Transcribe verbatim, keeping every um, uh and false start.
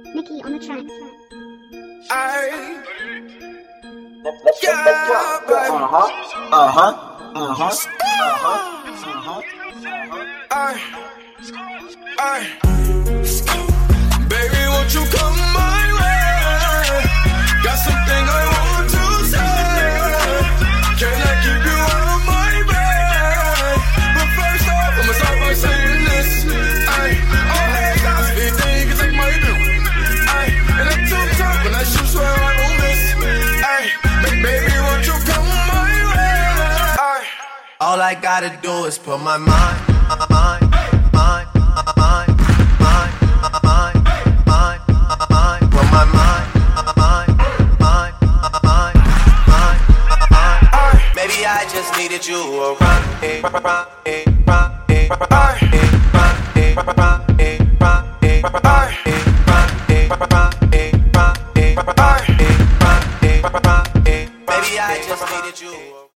Mickey on the track. I, Let's, let's, yeah, let's go. baby. Uh-huh. Uh-huh. Uh-huh. Uh-huh. I, I, baby, won't you come my way? Got something I want to say. Can I keep you out of my bed? But first off, I'ma start by saying this. I, all hands out, anything you can take my view. I, and I'm too tough when I shoot, swear I won't miss. I, baby, won't you come my way? I, all I gotta do is put my mind, my mind, mind, my mind, mind, my mind, mind, my mind, put my mind, my mind, mind, my mind, mind, my mind. Maybe I just needed you around, eh, around, eh, around, eh, around, eh, around, eh, around, eh, around, eh, around, eh, around, eh, around, eh, around, eh, around, eh, around, eh, around, eh. Maybe I just needed you.